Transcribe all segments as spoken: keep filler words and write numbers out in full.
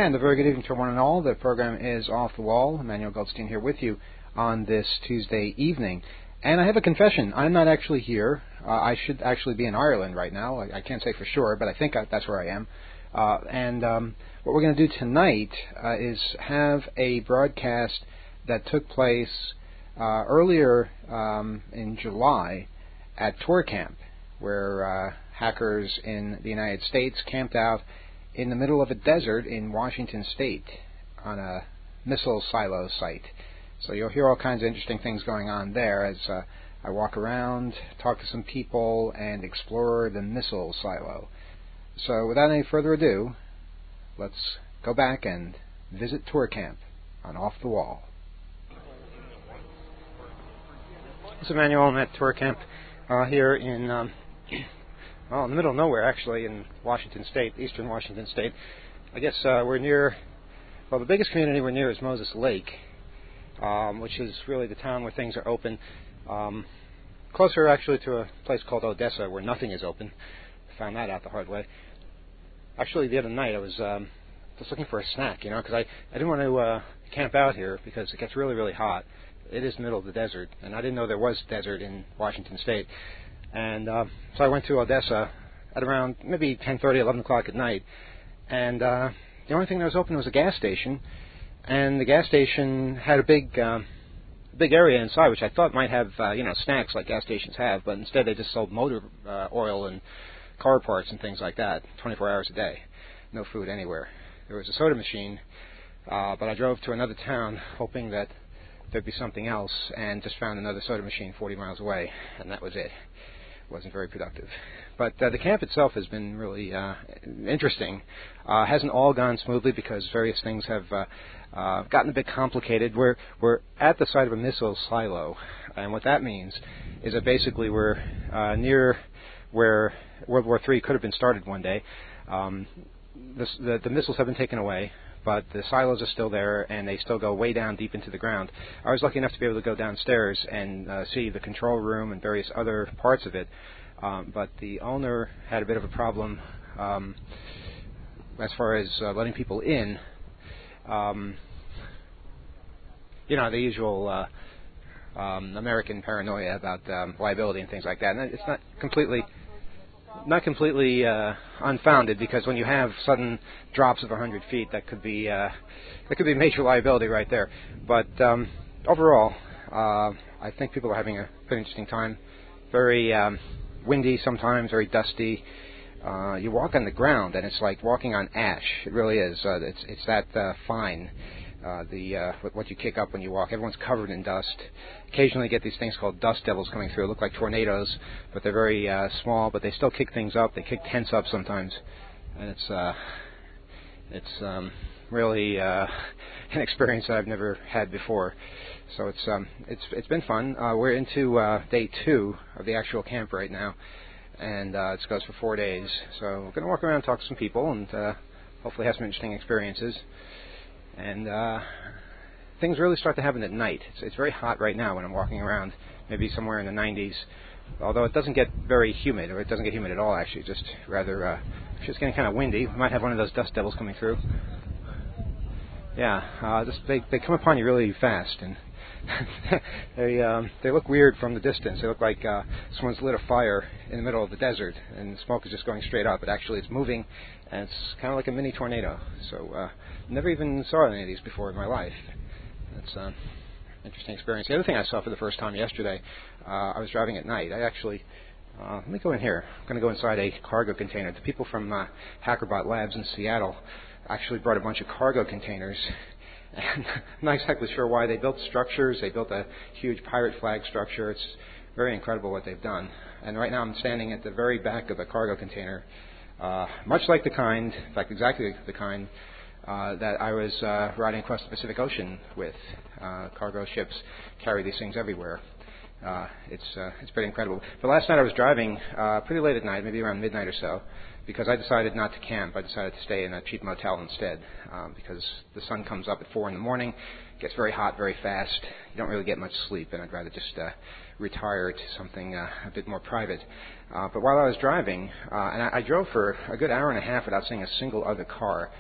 And a very good evening to one and all. The program is Off the Wall. Emmanuel Goldstein here with you on this Tuesday evening. And I have a confession. I'm not actually here. Uh, I should actually be in Ireland right now. I, I can't say for sure, but I think I, that's where I am. Uh, and um, what we're going to do tonight uh, is have a broadcast that took place uh, earlier um, in July at Tour Camp, where uh, hackers in the United States camped out in the middle of a desert in Washington State on a missile silo site. So you'll hear all kinds of interesting things going on there as uh, I walk around, talk to some people, and explore the missile silo. So without any further ado, let's go back and visit Tour Camp on Off the Wall. This is Emmanuel. I'm at Tour Camp uh, here in... Um, Well, in the middle of nowhere, actually, in Washington State, eastern Washington State. I guess uh, we're near, well, the biggest community we're near is Moses Lake, um, which is really the town where things are open. Um, closer, actually, to a place called Odessa, where nothing is open. Found that out the hard way. Actually, the other night, I was um, just looking for a snack, you know, because I, I didn't want to uh, camp out here because it gets really, really hot. It is the middle of the desert, and I didn't know there was desert in Washington State. And uh, so I went to Odessa at around maybe ten thirty, eleven o'clock at night. And uh, the only thing that was open was a gas station. And the gas station had a big um, big area inside, which I thought might have, uh, you know, snacks like gas stations have. But instead they just sold motor uh, oil and car parts and things like that, twenty-four hours a day. No food anywhere. There was a soda machine, uh, but I drove to another town hoping that there'd be something else and just found another soda machine forty miles away. And that was it. Wasn't very productive. But uh, the camp itself has been really uh, interesting. Uh, hasn't all gone smoothly because various things have uh, uh, gotten a bit complicated. We're, we're at the site of a missile silo, and what that means is that basically we're uh, near where World War Three could have been started one day. Um, the, the, the missiles have been taken away, but the silos are still there, and they still go way down deep into the ground. I was lucky enough to be able to go downstairs and uh, see the control room and various other parts of it, um, but the owner had a bit of a problem um, as far as uh, letting people in. Um, you know, the usual uh, um, American paranoia about um, liability and things like that. And it's not completely... Not completely uh, unfounded, because when you have sudden drops of one hundred feet, that could be uh, that could be major liability right there. But um, overall, uh, I think people are having a pretty interesting time. Very um, windy sometimes, very dusty. Uh, you walk on the ground, and it's like walking on ash. It really is. Uh, it's it's that uh, fine. Uh, the uh, what you kick up when you walk. Everyone's covered in dust. Occasionally you get these things called dust devils coming through. They look like tornadoes, but they're very uh, small, but they still kick things up. They kick tents up sometimes. And it's uh, it's um, really uh, an experience that I've never had before. So it's um, it's it's been fun. Uh, we're into uh, day two of the actual camp right now, and uh, it goes for four days. So we're going to walk around and talk to some people and uh, hopefully have some interesting experiences. And uh, things really start to happen at night. It's, it's very hot right now when I'm walking around, maybe somewhere in the nineties, although it doesn't get very humid, or it doesn't get humid at all, actually, just rather, uh, it's just getting kind of windy. We might have one of those dust devils coming through. Yeah, uh, just, they, they come upon you really fast, and they um, they look weird from the distance. They look like uh, someone's lit a fire in the middle of the desert, and the smoke is just going straight up, but actually it's moving, and it's kind of like a mini tornado. So uh, never even saw any of these before in my life. It's an interesting experience. The other thing I saw for the first time yesterday, uh, I was driving at night. I actually, uh, let me go in here. I'm going to go inside a cargo container. The people from uh, HackerBot Labs in Seattle actually brought a bunch of cargo containers. And I'm not exactly sure why. They built structures. They built a huge pirate flag structure. It's very incredible what they've done. And right now I'm standing at the very back of a cargo container, uh, much like the kind, in fact, exactly the kind uh, that I was uh, riding across the Pacific Ocean with. Uh, cargo ships carry these things everywhere. Uh, it's uh, it's pretty incredible. But last night I was driving uh, pretty late at night, maybe around midnight or so, because I decided not to camp. I decided to stay in a cheap motel instead, um, because the sun comes up at four in the morning, gets very hot very fast. You don't really get much sleep, and I'd rather just uh, retire to something uh, a bit more private. Uh, but while I was driving, uh, and I, I drove for a good hour and a half without seeing a single other car.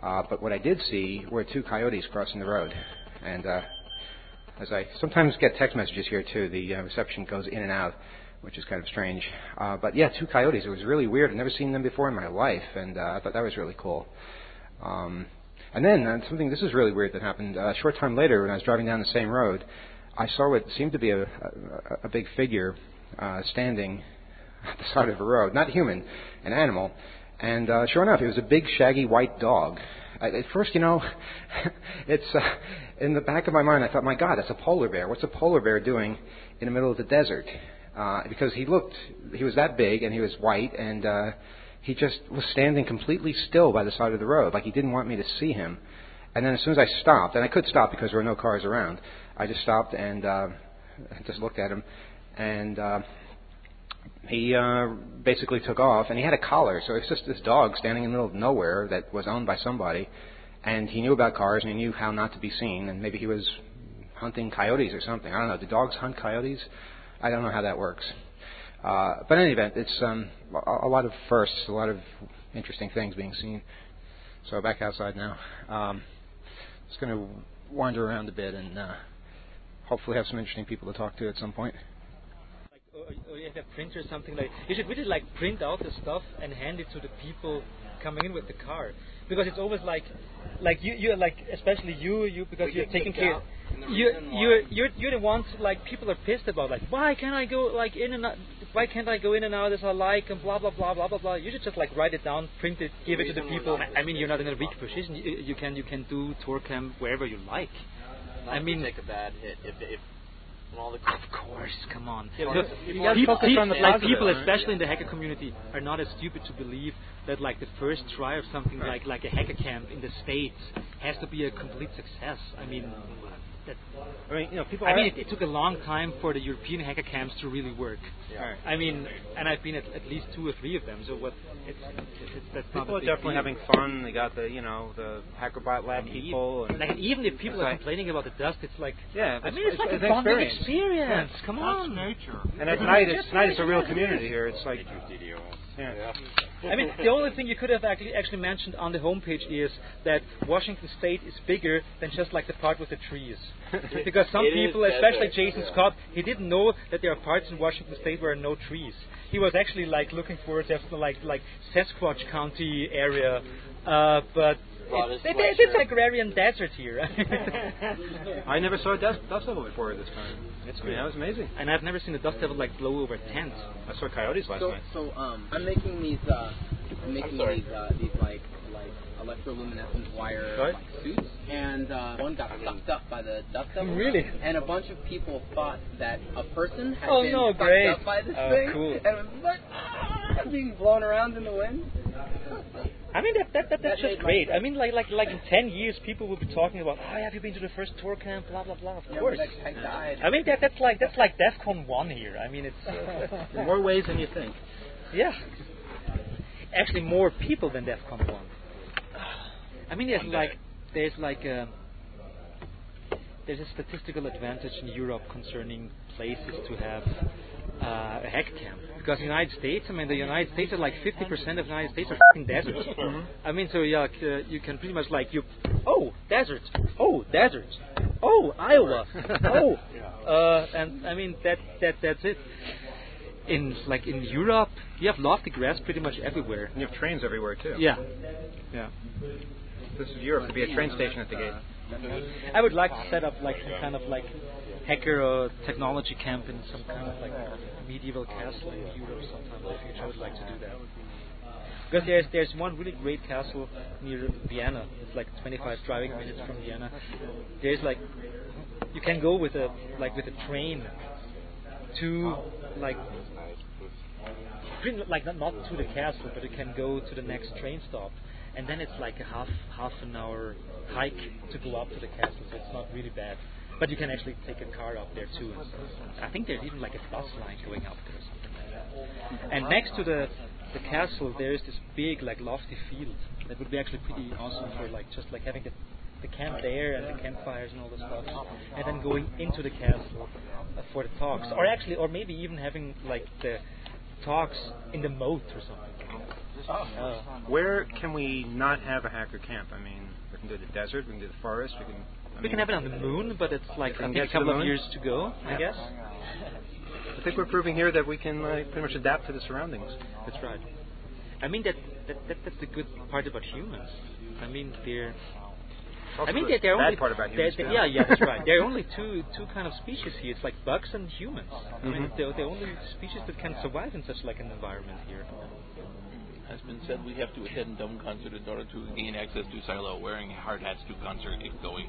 Uh, but what I did see were two coyotes crossing the road. And uh, as I sometimes get text messages here too, the uh, reception goes in and out, which is kind of strange. Uh, but yeah, two coyotes. It was really weird. I'd never seen them before in my life, and uh, I thought that was really cool. Um, and then uh, something, this is really weird that happened. Uh, a short time later, when I was driving down the same road, I saw what seemed to be a, a, a big figure uh, standing at the side of the road. Not human, an animal. And uh, sure enough, it was a big, shaggy, white dog. I, at first, you know, it's uh, in the back of my mind, I thought, my God, that's a polar bear. What's a polar bear doing in the middle of the desert? Uh, because he looked, he was that big, and he was white, and uh, he just was standing completely still by the side of the road, like he didn't want me to see him. And then as soon as I stopped, and I could stop because there were no cars around, I just stopped and uh, just looked at him, and uh, he uh, basically took off, and he had a collar, so it's just this dog standing in the middle of nowhere that was owned by somebody, and he knew about cars, and he knew how not to be seen, and maybe he was hunting coyotes or something. I don't know. Do dogs hunt coyotes? I don't know how that works. Uh, but in any event, it's um, a, a lot of firsts, a lot of interesting things being seen. So back outside now. Um, just going to wander around a bit and uh, hopefully have some interesting people to talk to at some point. Like, or, or you have a printer or something like. You should really like print out the stuff and hand it to the people coming in with the car, because it's always like, like you, you like especially you, you because we you're taking care. You, you're you're you're the ones like people are pissed about, like, why can't I go like in and out, why can't I go in and out as I like, and blah blah blah blah blah blah. You should just like write it down, print it, give it to the people. I mean, you're not in a weak position. You, you can you can do tour camp wherever you like. Not I mean, take a bad hit if if all the of course, come on. Yeah, Because you people, gotta people, focus on the like positive, people, right? especially in the hacker community, are not as stupid to believe that like the first try of something Right. like like a hacker camp in the States has to be a complete success. I mean, that, I mean, you know, people. I are, mean, it, it took a long time for the European hacker camps to really work. Yeah. I mean, and I've been at at least two or three of them. So what? It's, it's that's not People a are big definitely deal. having fun. They got the, you know, the HackerBot Lab people. And Like, even if people it's are like- complaining about the dust, it's like, yeah, I mean, it's, like it's a an bonding experience. experience. Come on. nature. And at night, it's tonight it's a real community here. It's like, Yeah. yeah. I mean, the only thing you could have actually actually mentioned on the homepage is that Washington State is bigger than just like the part with the trees. Because some It is people, especially desert, Jason yeah. Scott, he didn't know that there are parts in Washington State where there are no trees. He was actually like looking for just like like Sasquatch County area, uh, but Brought it's, his it, it's sweatshirt. agrarian desert here. I never saw a dust, dust devil before this time. It's, I mean, that was amazing. And I've never seen a dust devil like blow over tents. I saw coyotes last So, night. so um, I'm making these, uh, I'm making I'm sorry. these, uh, these like, like electroluminescent wire Right. like suits, and uh, one got sucked up by the dust devil. Really? And a bunch of people thought that a person had Oh, been no, sucked great. up by this Oh, thing, cool. and was like, ah, being blown around in the wind. I mean that, that, that that's That just made great. my- I mean like like like in ten years people will be talking about, oh, have you been to the first tour camp? Blah blah blah. Of Yeah, course. but that guy died. I mean that that's like that's like DEFCON one here. I mean it's uh, In more ways than you think. yeah. Actually more people than DEFCON one. I mean there's like there's like a there's a statistical advantage in Europe concerning places to have uh, a hack camp. Because the United States, I mean, the United States are like fifty percent of the United States are f***ing deserts. I mean, so yeah, like, uh, you can pretty much like you, oh, desert, oh, desert, oh, Iowa, oh, uh, and I mean that that that's it. In like in Europe, you have lofty grass pretty much everywhere. And you have trains everywhere too. Yeah, yeah. This is Europe. There'd be a train station at the gate. I would like to set up like some kind of like hacker or technology camp in some kind of like medieval castle in Europe sometime in the future. I would like to do that. Because there's there's one really great castle near Vienna. It's like twenty-five driving minutes from Vienna. There's like you can go with a like with a train to like pretty- like not, not to the castle, but you can go to the next train stop. And then it's like a half half an hour hike to go up to the castle, so it's not really bad. But you can actually take a car up there too. And stuff. I think there's even like a bus line going up there or something like that. And next to the the castle, there is this big like lofty field that would be actually pretty awesome for like just like having the the camp there and the campfires and all the stuff, and then going into the castle uh, for the talks, or actually, or maybe even having like the talks in the moat or something. Oh. Where can we not have a hacker camp? I mean, we can do the desert, we can do the forest, we can... I We mean, can have it on the moon, but it's like we I can think get a to the couple of moon? years to go, I Yeah. guess. I think we're proving here that we can uh, pretty much adapt to the surroundings. That's right. I mean that, that, that that's the good part about humans. I mean they're. Also I mean the they're, they're bad only. part about they're- humans, they're- too. yeah, yeah, that's right. There are only two two kind of species here. It's like bugs and humans. I mean Mhm. they're the only species that can survive in such like an environment here. Has been said we have to attend dumb concert in order to gain access to Silo. Wearing hard hats to concert, keep going.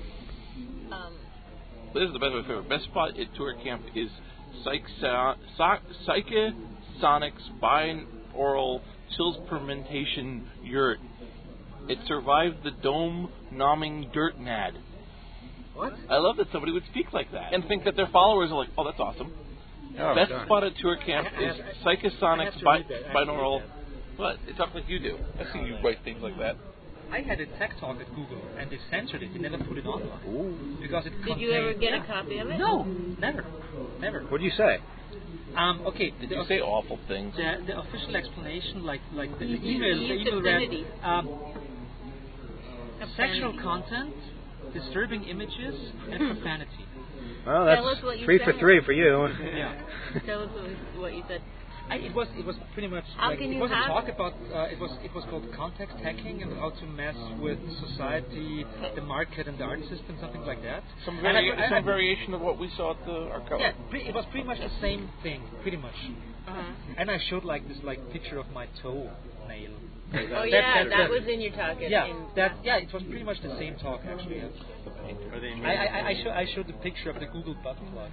Um, But this is the best of my favorite. Best spot at tour camp is Psych so- Psyche Sonic's binaural chills fermentation yurt. It survived the dome nomming dirt nad. What? I love that somebody would speak like that and think that their followers are like, oh, that's awesome. Oh, Best God. spot at tour camp I- I- is I- Psyche I have Sonic's to bi- read that. I have to read binaural. that. What? It talks like you do. I've seen you write things like that. I had a tech talk at Google and they censored it. They never put it online Ooh. because it. did you ever contained- get yeah. a copy of it? No, never, never. What do you say? Um, okay. Did the you say awful things? The, the official explanation, like like the, the You- you email, the used email read, obscenity. um, sexual Obscenity. content, disturbing images, and profanity. Well, Tell that's us what you three for said. three for you. Yeah. Tell us what, what you said. I, it was it was pretty much How like, can it you was a have- talk about uh, it was it was called context hacking and how to mess with society, the market, and the art system, something like that. Some, And I- vari- I- I- some variation of what we saw at the archive. Yeah, pre- it was pretty much the same thing, pretty much. Uh-huh. And I showed like this like picture of my toe nail. Oh That- yeah, that- that that- was in your talk. in- Yeah, in- that yeah, it was pretty much the same talk actually. Yeah. Are they I I, I, I, show, I showed the picture of the Google butt plug.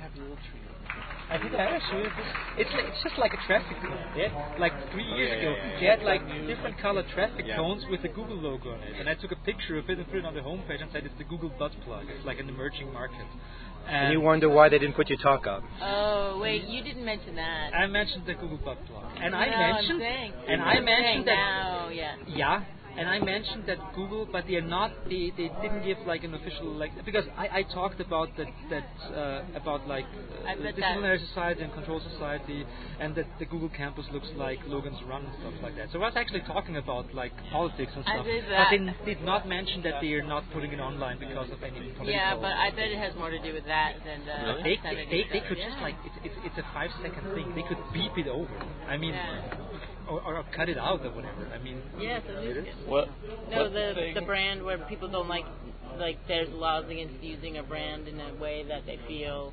I think I ever showed this. It's like, it's just like a traffic cone. They had, like three years yeah, ago, yeah, yeah. they had like different colored traffic Yeah. cones with the Google logo on it, and I took a picture of it and put it on the homepage and said it's the Google butt plug. It's like an emerging market. And you wonder why they didn't put your talk up. Oh wait, you didn't mention that. I mentioned the Google butt plug, and I No, mentioned, I'm saying, and I'm I saying mentioned that. now, yeah. Yeah, and I mentioned that Google, but they are not. They, they didn't give like an official like because I, I talked about that that uh, about like I uh, bet disciplinary society and control society, and that the Google campus looks like Logan's Run and stuff like that. So I was actually talking about like politics and I stuff, did but that. they n- did not mention that they are not putting it online because of any political. Yeah, but I bet it has more to do with that than uh, They, sending they, it they out. could Yeah. just like it's, it's it's a five second thing. They could beep it over. I mean, Yeah. or, or cut it out or whatever. I mean, Yes, it is. What? No, what the thing? the brand where people don't like like there's laws against using a brand in a way that they feel.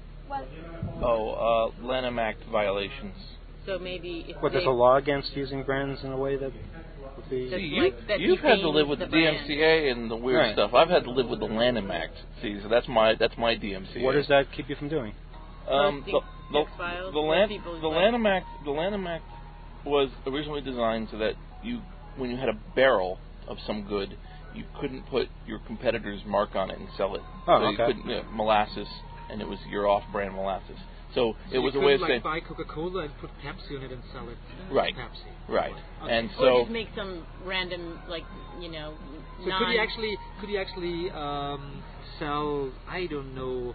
Oh, uh, Lanham Act violations. So maybe if What, they, there's a law against using brands in a way that would be... That's See, you, like- that you've had to defames live with the, the D M C A and the weird Right. stuff. I've had to live with the Lanham Act. See, so that's my that's my D M C A. What does that keep you from doing? Um, the, Posting the, text files the, where Lan- people the like- Lanham Act the Lanham Act was originally designed so that you, when you had a barrel of some good, you couldn't put your competitor's mark on it and sell it. Oh, so you okay. couldn't, you know, molasses, and it was your off-brand molasses. So, so it was you a way of couldn't, saying, like buy Coca-Cola and put Pepsi on it and sell it. Right. Pepsi. right, Okay. and or so just make some random like you know. So non- could you actually could you actually um, sell I don't know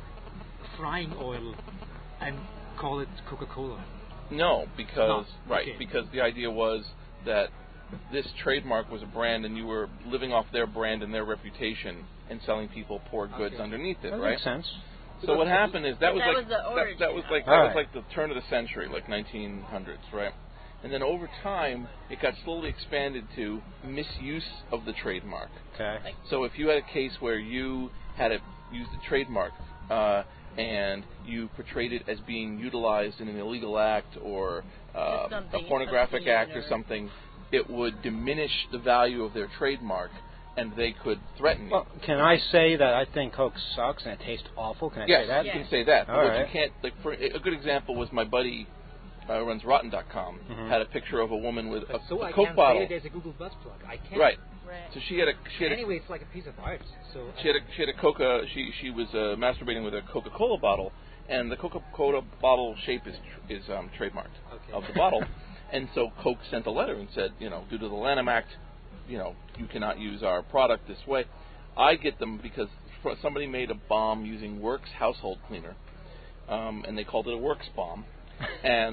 frying oil and call it Coca-Cola? no, because No. right, Okay. because the idea was that this trademark was a brand, and you were living off their brand and their reputation and selling people poor goods Okay. underneath it, That right? makes sense. So what happened is that was That like was the that, origin that was of like it. that was Alright. like the turn of the century, like nineteen hundreds, right? And then over time, it got slowly expanded to misuse of the trademark. Okay. So if you had a case where you had a, used a trademark uh, and you portrayed it as being utilized in an illegal act or uh, Just something a pornographic obscene act or or- something, it would diminish the value of their trademark, and they could threaten you. Well, can I say that I think Coke sucks and it tastes awful? Can I Yes, say that? you Yeah. can say that. But All what right. you can't, like, for a good example was my buddy uh, who runs Rotten dot com Mhm. had a picture of a woman with a, So a I Coke can't bottle. say there's a Google butt plug. I can't. Right. Right. So she had a she had a, Anyway, it's like a piece of art. So she had a she had a Coca she she was uh, masturbating with a Coca-Cola bottle, and the Coca-Cola bottle shape is tr- is um, trademarked Okay. of the bottle, and so Coke sent a letter and said, you know, due to the Lanham Act, you know, you cannot use our product this way. I get them because fr- somebody made a bomb using Works household cleaner, um, and they called it a Works bomb, and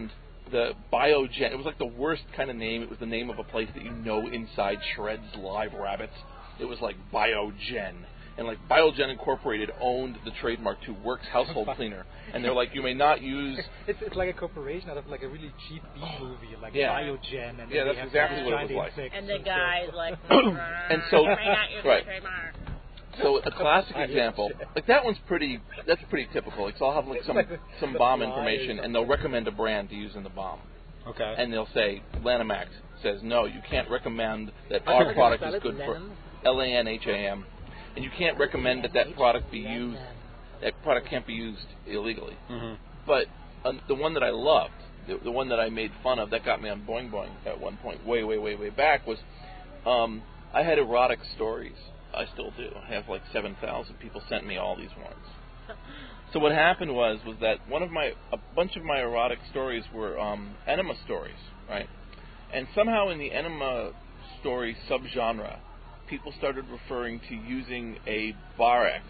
the Biogen. It was like the worst kind of name. It was the name of a place that you know inside shreds live rabbits. It was like Biogen. And like Biogen Incorporated owned the trademark to Works Household Cleaner. And they're like, you may not use... It's, it's like a corporation out of like a really cheap B movie, like yeah. Biogen. And yeah, that's have exactly what giant it was like. And the guy's like, and so, right. trademark. So a classic example, like that one's pretty, that's pretty typical. Like, so I'll have like some, some bomb information, and they'll recommend a brand to use in the bomb. Okay. And they'll say, Lanhamax says, no, you can't recommend that our product is good for L A N H A M. And you can't recommend that that product be used, that product can't be used illegally. Mm-hmm. But um, the one that I loved, the, the one that I made fun of, that got me on Boing Boing at one point, way, way, way, way back, was um, I had erotic stories. I still do. I have like seven thousand people sent me all these ones. So what happened was was that one of my, a bunch of my erotic stories were um, enema stories, right? And somehow in the enema story subgenre, people started referring to using a Bar-X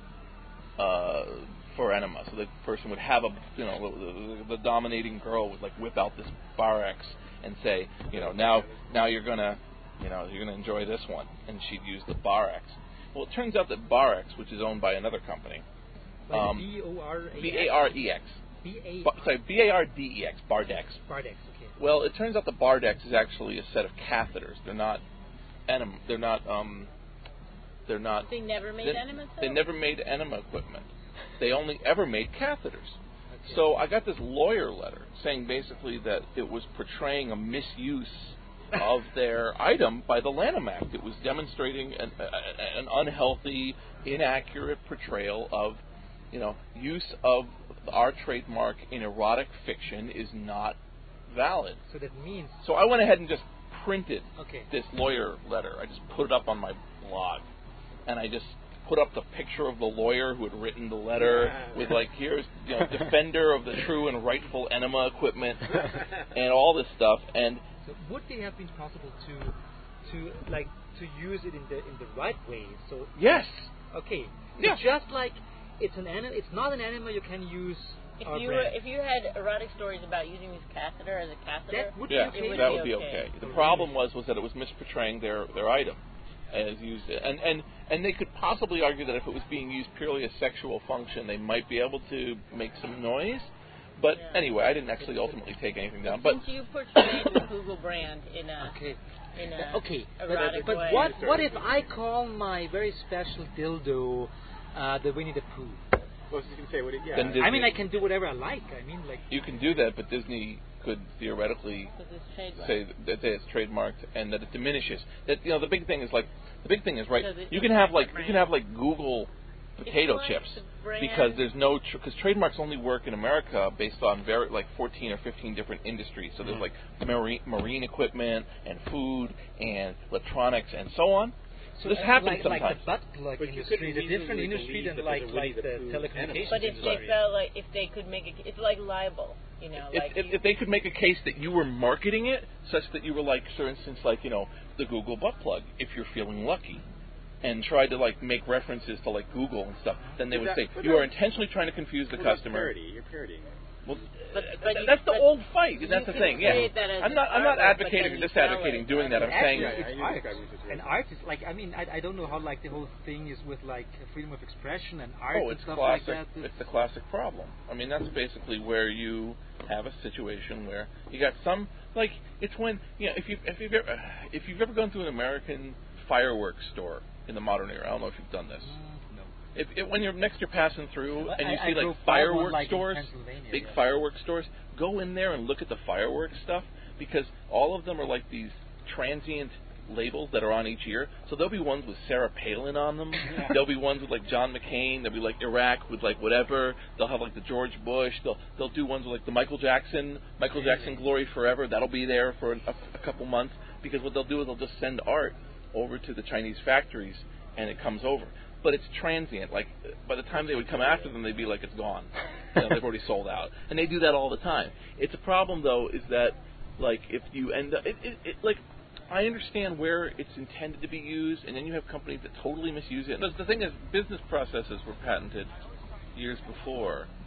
uh, for enema. So the person would have a, you know, the, the dominating girl would like whip out this Bar-X and say, you know, now now you're gonna, you know, you're gonna enjoy this one, and she'd use the Bar-X. Well, it turns out that Bar-X, which is owned by another company, um, B O R A X? B A R E X. B A Ba- sorry, B A R D E X, Bardex. Bardex, okay. Well, it turns out the Bardex is actually a set of catheters. They're not enema. They're not. Um, they're not. They never made they, enema. They never made enema equipment. They only ever made catheters. Okay. So I got this lawyer letter saying basically that it was portraying a misuse of their item by the Lanham Act. It was demonstrating an, a, an unhealthy, inaccurate portrayal of, you know, use of our trademark in erotic fiction is not valid. So that means... So I went ahead and just printed okay. this lawyer letter. I just put it up on my blog. And I just put up the picture of the lawyer who had written the letter yeah. with, like, here's, you know, defender of the true and rightful enema equipment and all this stuff. And so would they have been possible to, to like, to use it in the in the right way? So yes. Okay. Yeah. It's just like it's an anim- It's not an enema you can use. If you were, if you had erotic stories about using this catheter as a catheter, that would yeah, be okay. would that be would be okay. okay. The problem was was that it was misportraying their, their item as used, and and and they could possibly argue that if it was being used purely as sexual function, they might be able to make some noise. But yeah. anyway, I didn't actually ultimately take anything down. But But since you portrayed the Google brand in a okay, in a okay, erotic but, but way. what what if I call my very special dildo uh, the Winnie the Pooh? Well, I was just going to say, what it, yeah. Then Disney, I mean, I can do whatever I like. I mean, like you can do that, but Disney could theoretically say that it's trademarked and that it diminishes. That, you know, the big thing is like the big thing is right. You can have like you can have like Google potato chips because there's no because tr- trademarks only work in America based on very like fourteen or fifteen different industries. So there's like marine marine equipment and food and electronics and so on. So this happens like, sometimes. Like the butt plug but industry, the different industry than like like the telecommunications But if industry. they felt like if they could make it, it's like libel, you know. If, like if, you, if they could make a case that you were marketing it such that you were like, for instance, like, you know, the Google butt plug, if you're feeling lucky, and tried to like make references to like Google and stuff, then they but would that, say but you that, are intentionally trying to confuse the well, customer. Parody. You're parodying it. Well, but, th- but th- you, that's the but old fight. That's the can thing. say Yeah, that as I'm not. I'm not artwork, advocating or but then you disadvocating sell doing that. I'm Actually, saying Yeah, it's you art. describe it as And art is like I mean I, I don't know how like the whole thing is with like freedom of expression and art oh, and it's stuff classic. like that. It's the classic problem. I mean, that's basically where you have a situation where you got some like it's when you know if you if you've ever, if you've ever gone to an American fireworks store in the modern era. I don't know if you've done this. Mm, no. If, if when you're next you're passing through and you I, see I like fireworks like stores, big yeah. fireworks stores, go in there and look at the fireworks stuff because all of them are like these transient labels that are on each ear. So there'll be ones with Sarah Palin on them. Yeah. There'll be ones with like John McCain. There'll be like Iraq with like whatever. They'll have like the George Bush. They'll they'll do ones with like the Michael Jackson, Michael Jackson Glory Forever. That'll be there for a, a couple months because what they'll do is they'll just send art over to the Chinese factories and it comes over. But it's transient. Like by the time they would come after them, they'd be like, it's gone. You know, they've already sold out, and they do that all the time. It's a problem though, is that like if you end up, it, it, it, like I understand where it's intended to be used, and then you have companies that totally misuse it. And the thing is, business processes were patented years before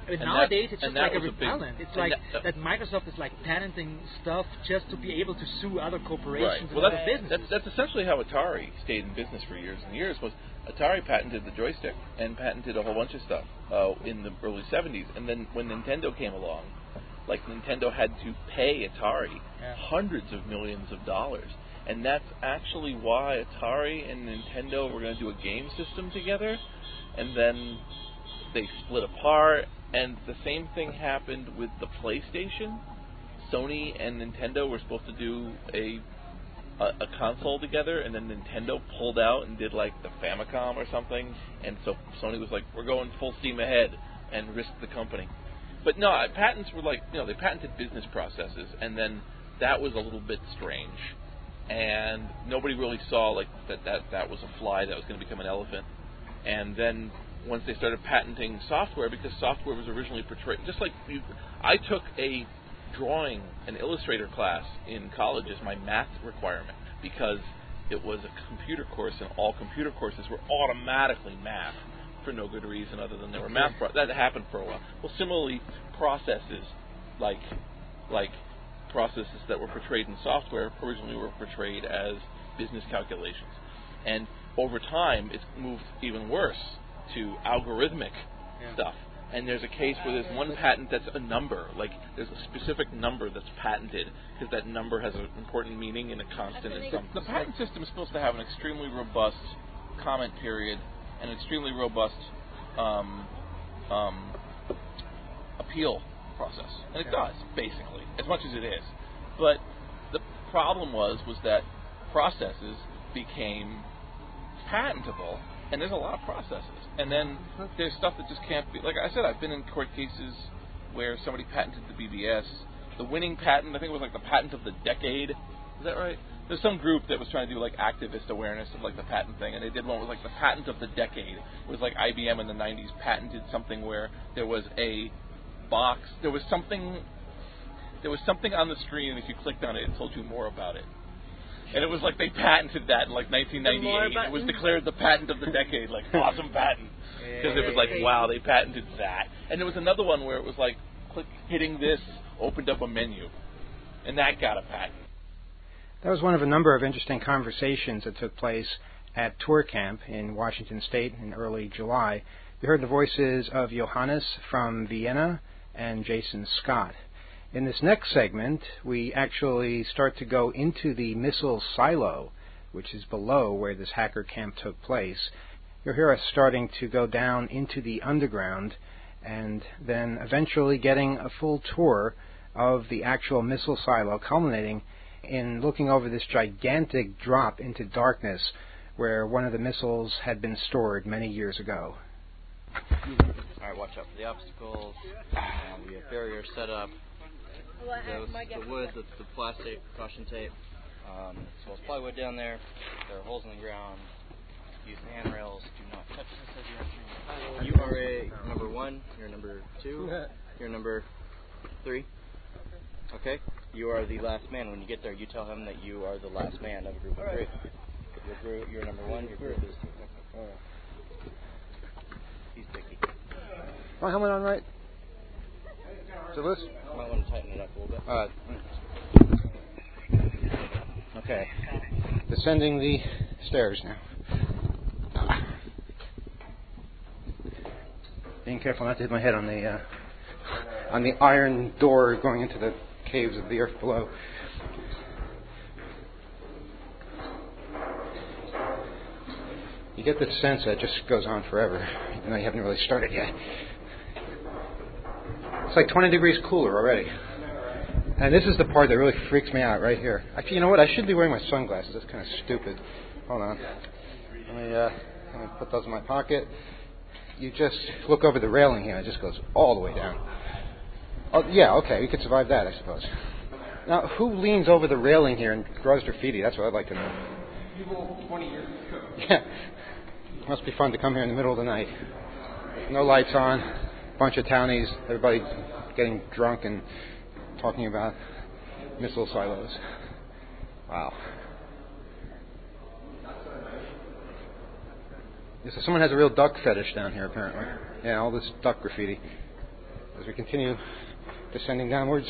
I mean, And nowadays that- it's just and that like a was a big- repellent. It's and like that- that Microsoft is like patenting stuff just to be able to sue other corporations Right. Well, and that's, other businesses. that's that's essentially how Atari stayed in business for years and years. Was Atari patented the joystick and patented a whole bunch of stuff uh, in the early seventies, and then when Nintendo came along, like Nintendo had to pay Atari Yeah. hundreds of millions of dollars, and that's actually why Atari and Nintendo were going to do a game system together, and then they split apart. And the same thing happened with the PlayStation. Sony and Nintendo were supposed to do a, a a console together, and then Nintendo pulled out and did like the Famicom or something, and so Sony was like, we're going full steam ahead and risked the company. But no, patents were like, you know, they patented business processes, and then that was a little bit strange, and nobody really saw like that that, that was a fly that was going to become an elephant. And then once they started patenting software, because software was originally portrayed, just like you, I took a drawing, an Illustrator class in college as my math requirement, because it was a computer course, and all computer courses were automatically math for no good reason other than they were math. Pro- that happened for a while. Well, similarly, processes like like processes that were portrayed in software originally were portrayed as business calculations, and over time it's moved even worse to algorithmic Yeah. stuff. And there's a case where there's one patent that's a number, like there's a specific number that's patented because that number has an important meaning and a constant and something. The patent system is supposed to have an extremely robust comment period and an extremely robust um, um, appeal process, and it does basically as much as it is. But the problem was was that processes became patentable. And there's a lot of processes. And then there's stuff that just can't be... Like I said, I've been in court cases where somebody patented the B B S. The winning patent, I think it was like the patent of the decade. Is that right? There's some group that was trying to do like activist awareness of like the patent thing, and they did one with like the patent of the decade. It was like I B M in the nineties patented something where there was a box... There was something... There was something on the screen, and if you clicked on it, it told you more about it. And it was like they patented that in like nineteen ninety-eight. It was declared the patent of the decade, like awesome patent, because it was like, wow, they patented that. And there was another one where it was like, click hitting this opened up a menu, and that got a patent. That was one of a number of interesting conversations that took place at Tour Camp in Washington State in early July. You heard the voices of Johannes from Vienna and Jason Scott. In this next segment, we actually start to go into the missile silo, which is below where this hacker camp took place. You'll hear us starting to go down into the underground and then eventually getting a full tour of the actual missile silo, culminating in looking over this gigantic drop into darkness where one of the missiles had been stored many years ago. Alright, watch out for the obstacles. Um, we have barriers set up. Those, the wood, the, the plastic, caution tape, um, as well as plywood down there. There are holes in the ground. Use handrails. Do not touch this as you're entering. You are a number one. You're number two. You're number three. Okay. You are the last man. When you get there, you tell him that you are the last man of a group of three. Your group, you're number one. Your group is. He's picky. My helmet on right? Is it loose? Might want to tighten it up a little bit. Uh, okay. Descending the stairs now. Being careful not to hit my head on the uh, on the iron door going into the caves of the earth below. You get this sense that it just goes on forever, even though you haven't really started yet. It's like twenty degrees cooler already. And this is the part that really freaks me out right here. Actually, you know what? I should be wearing my sunglasses. That's kind of stupid. Hold on. Let me, uh, let me put those in my pocket. You just look over the railing here. It just goes all the way down. Oh, yeah, okay. You could survive that, I suppose. Now, who leans over the railing here and draws graffiti? That's what I'd like to know. People twenty years ago. Yeah. Must be fun to come here in the middle of the night. No lights on. Bunch of townies, everybody getting drunk and talking about missile silos. Wow. So someone has a real duck fetish down here, apparently. Yeah, all this duck graffiti. as we continue descending downwards.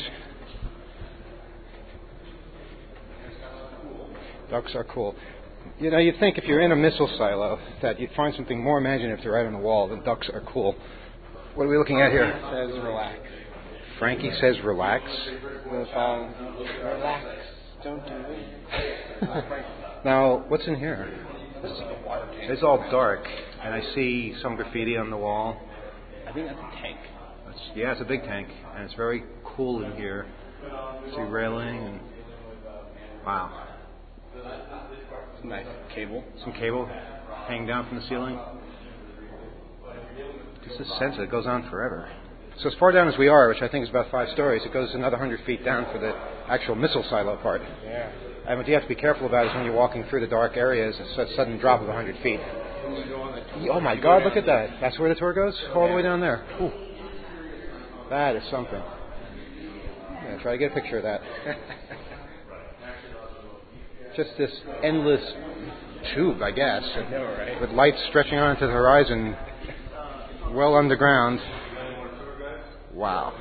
Ducks are cool. You know, you'd think if you're in a missile silo that you'd find something more imaginative to write on the wall than ducks are cool. What are we looking at here? It says relax. Frankie says relax. The song, relax, don't do it. Now, what's in here? This is like a water tank. It's all dark, and I see some graffiti on the wall. I think that's a tank. It's, yeah, it's a big tank, and it's very cool in here. See railing, and wow. Some nice cable. Some cable hanging down from the ceiling. Just a sense that it goes on forever. So as far down as we are, which I think is about five stories, it goes another hundred feet down for the actual missile silo part. Yeah. And what you have to be careful about is when you're walking through the dark areas, it's a sudden drop of one hundred feet. Oh my God, look at that. That's where the tour goes? All the way down there. Ooh. That is something. I'm going to try to get a picture of that. Just this endless tube, I guess, I know, right? with lights stretching on to the horizon, well underground. Wow.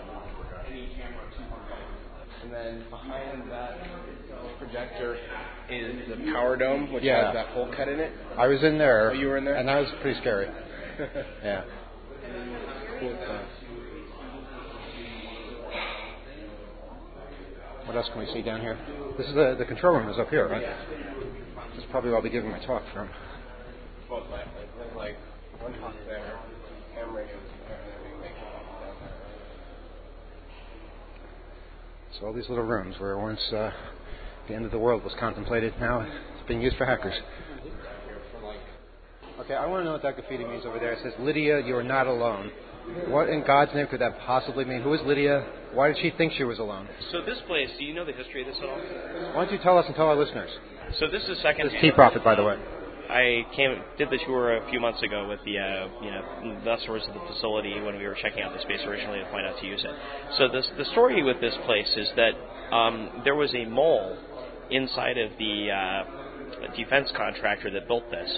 And then behind that projector is the power dome, which Yeah. has that hole cut in it. I was in there. Oh, you were in there? And that was pretty scary. Yeah. Cool stuff. What else can we see down here? This is the the control room is up here, right? This is probably where I'll be giving my talk from. Well, like, like, like one talk there, ham radios there, and everything making down there. So all these little rooms where once uh, the end of the world was contemplated, now it's being used for hackers. Okay, I want to know what that graffiti means over there. It says, Lydia, you are not alone. What in God's name could that possibly mean? Who is Lydia? Why did she think she was alone? So this place, do you know the history of this at all? Why don't you tell us and tell our listeners? So this is second. This is T-Profit, by the way. I came did the tour a few months ago with the uh, you know lessors of the facility when we were checking out the space originally to find out to use it. So this, the story with this place is that um, there was a mole inside of the uh, defense contractor that built this.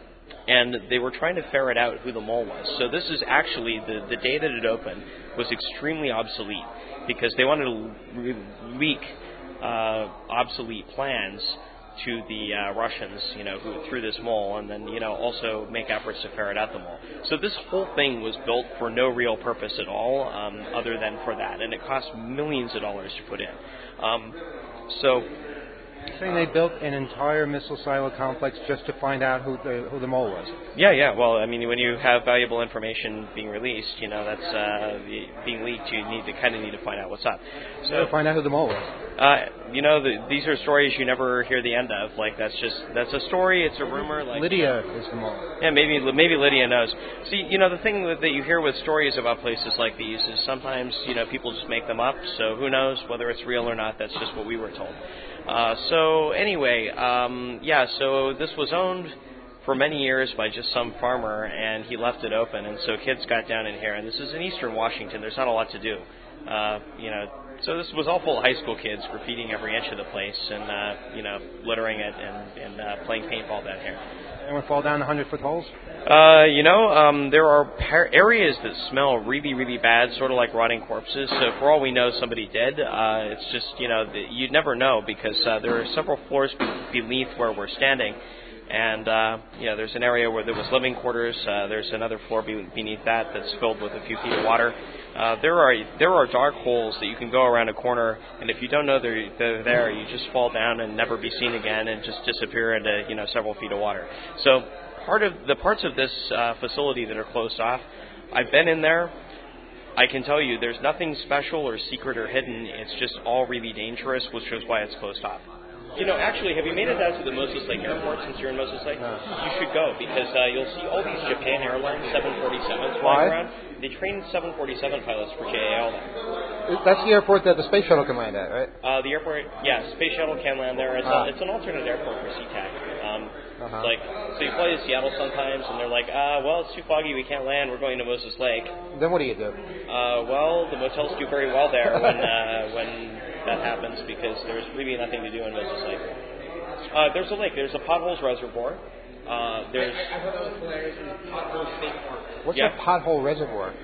And they were trying to ferret out who the mole was. So this is actually, the, the day that it opened was extremely obsolete because they wanted to re- leak uh, obsolete plans to the uh, Russians, you know, who, through this mole, and then, you know, also make efforts to ferret out the mole. So this whole thing was built for no real purpose at all, um, other than for that, and it cost millions of dollars to put in. Um, so... Saying they built an entire missile silo complex just to find out who the who the mole was. Yeah, yeah. Well, I mean, when you have valuable information being released, you know, that's uh, being leaked. You need to kind of need to find out what's up. So find out who the mole was. Uh, you know, the, these are stories you never hear the end of. Like that's just that's a story. It's a rumor. Like Lydia is the mole. Yeah, maybe maybe Lydia knows. See, you know, the thing that you hear with stories about places like these is sometimes you know people just make them up. So who knows whether it's real or not? That's just what we were told. Uh, so anyway, um, yeah, so this was owned for many years by just some farmer, and he left it open, and so kids got down in here, and this is in eastern Washington. There's not a lot to do, uh, you know. So this was all full of high school kids graffitiing every inch of the place, and uh, you know, littering it and, and uh, playing paintball down here. Anyone fall down the hundred-foot holes? Uh, you know, um, there are par- areas that smell really, really bad, sort of like rotting corpses. So for all we know, somebody did. Uh, it's just, you know, the, you'd never know because uh, there are several floors be- beneath where we're standing. And, uh, you know, there's an area where there was living quarters. Uh, there's another floor be- beneath that that's filled with a few feet of water. Uh, there are there are dark holes that you can go around a corner, and if you don't know they're, they're there, you just fall down and never be seen again and just disappear into, you know, several feet of water. So part of the parts of this uh, facility that are closed off, I've been in there. I can tell you there's nothing special or secret or hidden. It's just all really dangerous, which is why it's closed off. You know, actually, have you made it down to the Moses Lake Airport since you're in Moses Lake? No. You should go because uh, you'll see all these Japan Airlines seven forty-sevens flying around. They train seven forty-seven pilots for J A L there. That's the airport that the space shuttle can land at, right? Uh, the airport, yeah, space shuttle can land there. It's, ah. a, it's an alternate airport for SeaTac. Um, uh-huh. It's like, so you fly to Seattle sometimes, and they're like, ah, well, it's too foggy, we can't land, we're going to Moses Lake. Then what do you do? Uh, well, the motels do very well there when uh, when that happens because there's really nothing to do in Moses Lake. Uh, there's a lake. There's a Potholes Reservoir. Uh, there's. I, I thought that was hilarious. It was Pothole State Park. What's yeah. a pothole reservoir?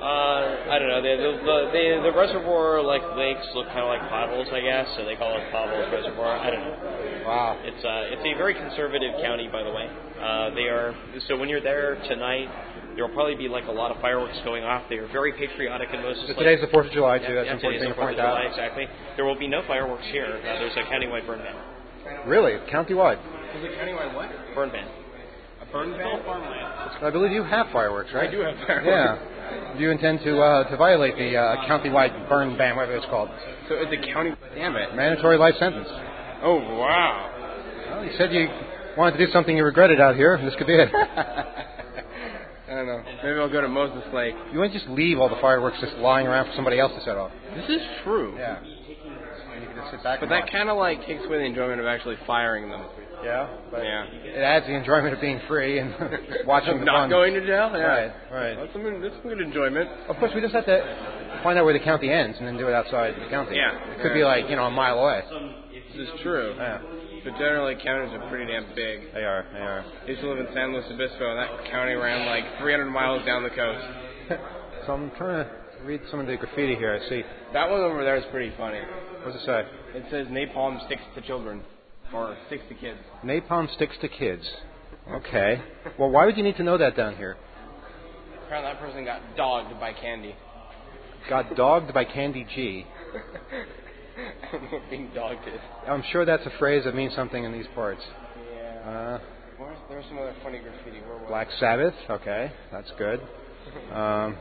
Uh, I don't know. The the the, the, the reservoir like lakes look kind of like potholes, I guess, so they call it Potholes Reservoir. I don't know. Wow. It's uh it's a very conservative county, by the way. Uh, they are so when you're there tonight, there will probably be like a lot of fireworks going off. They are very patriotic in most. So today's the Fourth of July too. Yeah, That's yeah, important thing to point July, out. exactly. There will be no fireworks here. Uh, there's a countywide burn ban. Really, countywide. Is it countywide what? Burn ban. A burn ban? Farmland. I believe you have fireworks, right? I do have fireworks. Yeah. Do you intend to uh, to violate the uh, countywide burn ban, whatever it's called? So it's a county. Damn it. Mandatory life sentence. Oh wow. Well, you said you wanted to do something you regretted out here. This could be it. I don't know. Maybe I'll go to Moses Lake. You wouldn't just leave all the fireworks just lying around for somebody else to set off. This is true. Yeah. And you can just sit back. But and that watch. kind of like takes away the enjoyment of actually firing them. Yeah. But Yeah. it adds the enjoyment of being free and watching the Not fun. going to jail? Yeah. Right. Right. That's some, that's some good enjoyment. Of course, we just have to find out where the county ends and then do it outside the county. Yeah. It could be Yeah. like, you know, a mile away. This is true. Yeah. But generally, counties are pretty damn big. They are. They are. I used to live in San Luis Obispo, and that county ran like three hundred miles down the coast. So I'm trying to read some of the graffiti here. I see. That one over there is pretty funny. What does it say? It says napalm sticks to children, or sticks to kids. Napalm sticks to kids. Okay. Well, why would you need to know that down here? Apparently that person got dogged by Candy. Got dogged by Candy G. I don't know what being dogged is. I'm sure that's a phrase that means something in these parts. Yeah. Uh, Where's, there's some other funny graffiti. Where was Black Sabbath. Okay, that's good. Um,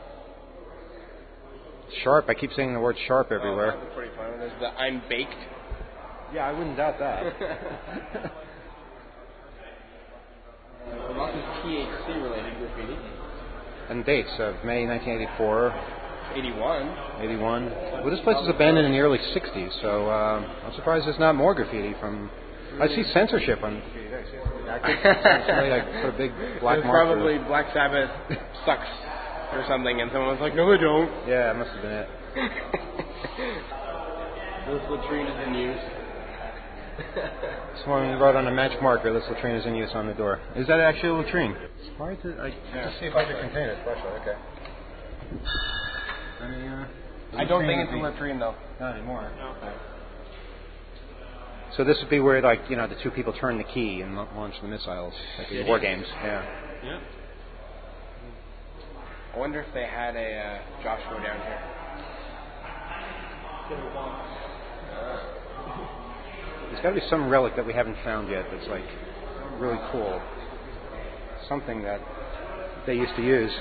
sharp. I keep saying the word sharp everywhere. Oh, that's pretty funny. There's the I'm baked. Yeah, I wouldn't doubt that. Lots of T H C related graffiti. And dates of May nineteen eighty-four. eighty-one. eighty-one. Well, this place was abandoned in the early sixties, so um, I'm surprised there's not more graffiti from... I see censorship on graffiti there. See, somebody like put a big black It was mark probably through. Black Sabbath sucks or something, and someone was like, no, they don't. Yeah, it must have been it. This latrine is in use. Someone wrote on a match marker, this latrine is in use on the door. Is that actually a latrine? It's hard to... I, Yeah. Just see if I can contain it, especially. Okay. Any, uh, I don't think it's a latrine, though. Not anymore. No. Okay. So this would be where, like, you know, the two people turn the key and la- launch the missiles, like in war games. Yeah. Yeah. I wonder if they had a uh, Joshua down here. There's got to be some relic that we haven't found yet that's, like, really cool. Something that they used to use.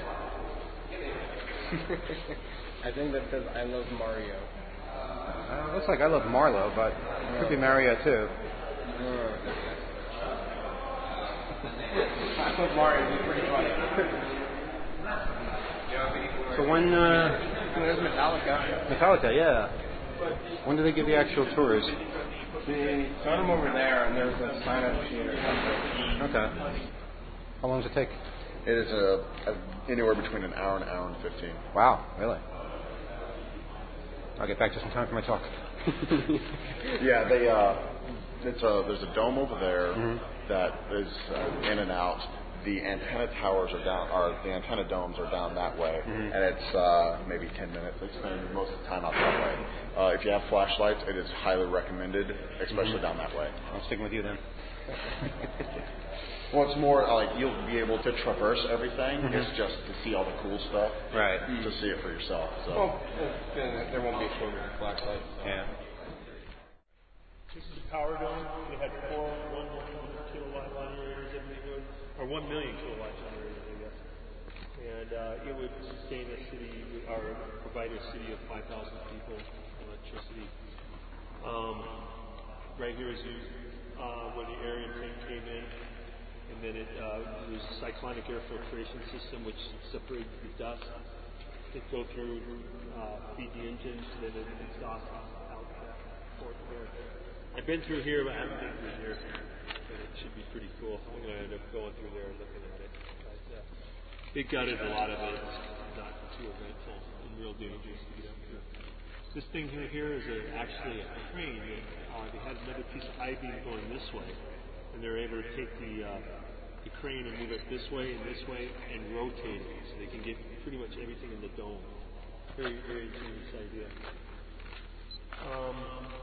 I think that says I love Mario. Uh, it looks like I love Marlowe, but it could be Mario, too. I love Mario. He's pretty funny. So when... Uh, There's Metallica. Metallica, yeah. When do they give the actual tours? They start them over there, and there's a sign-up sheet or something. Okay. How long does it take? It is a, a anywhere between an hour and an hour and fifteen. Wow, really? I'll get back just in time for my talk. Yeah, they. Uh, it's a there's a dome over there Mhm. that is uh, in and out. The antenna towers are down, or the antenna domes are down that way, Mhm. and it's uh, maybe ten minutes. They spend most of the time out that way. Uh, if you have flashlights, it is highly recommended, especially Mhm. down that way. I'm sticking with you then. Well, it's more uh, like you'll be able to traverse everything. Mhm. It's just to see all the cool stuff, Right. to see it for yourself. So. Well, then there won't be a shortage of flashlights. Yeah. This is a power dome. We had four one kilowatt generators in the neighborhood, or one million kilowatt generators, I guess. And uh, it would sustain a city, or provide a city of five thousand people electricity. Um, right here is uh, where the Ariane tank came in, and then it uh, was a cyclonic air filtration system which separated the dust. It go through, uh, feed the engines, and then it exhausts out that port there. I've been through here, but I haven't been through here. And it should be pretty cool. I'm going to end up going through there and looking at it. But, uh, it gutted a lot of it. It's not too eventful and real dangerous to get up here. This thing here, here is a, actually a crane. That, uh, they had another piece of I-beam going this way, and they were able to take the uh, the crane and move it this way and this way and rotate it so they can get pretty much everything in the dome. Very, very ingenious idea. Um,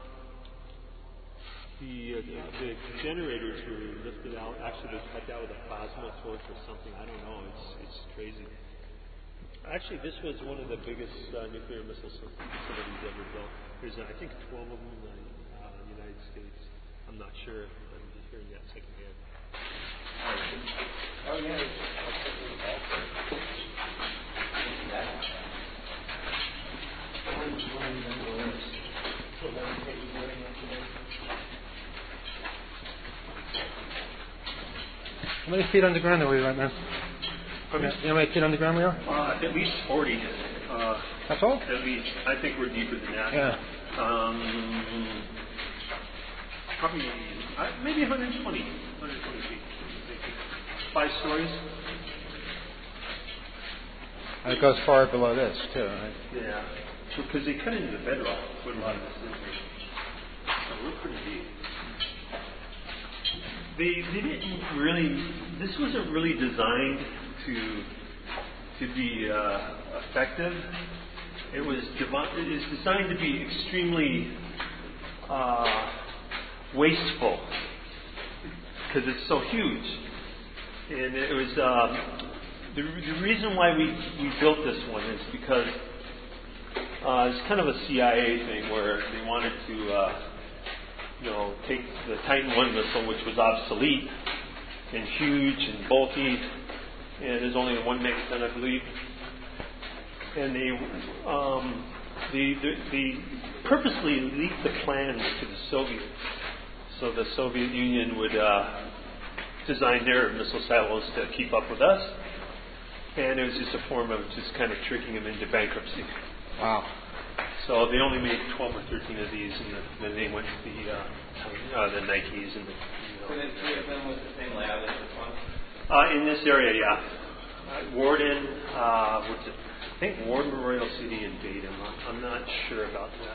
the, uh, the the generators were lifted out. Actually, they're cut out with a plasma torch or something. I don't know. It's it's crazy. Actually, this was one of the biggest uh, nuclear missile facilities ever built. There's, uh, I think, twelve of them in the uh, United States. I'm not sure. I'm just hearing that secondhand. Oh, yeah. How many feet underground are we right now? You know how many feet underground we are? Uh, at least forty. Uh, That's all? At least. I think we're deeper than that. Yeah. Um, probably uh, maybe one hundred twenty. one hundred twenty feet. Five stories. And it goes far below this, too, right? Yeah. Because they cut into the bedrock, put a lot of this in here. So we're pretty deep. They, they didn't really, this wasn't really designed to to be uh, effective. It was, devi- it was designed to be extremely uh, wasteful because it's so huge. And it was, uh, the, the reason why we, we built this one is because uh, it's kind of a C I A thing where they wanted to uh, you know, take the Titan one missile, which was obsolete and huge and bulky, and there's only one megaton, I believe. And they, um, they, they, they purposely leaked the plans to the Soviets, so the Soviet Union would uh, design their missile silos to keep up with us, and it was just a form of just kind of tricking them into bankruptcy. Wow. So they only made twelve or thirteen of these, and the, then they went to the uh, uh, the Nikes and the. You know, so the three of them with the same layout as this one? Uh, in this area, yeah. Uh, Warden, uh, what's it? I think Warden, Memorial City, and Datum. I'm, I'm not sure about that.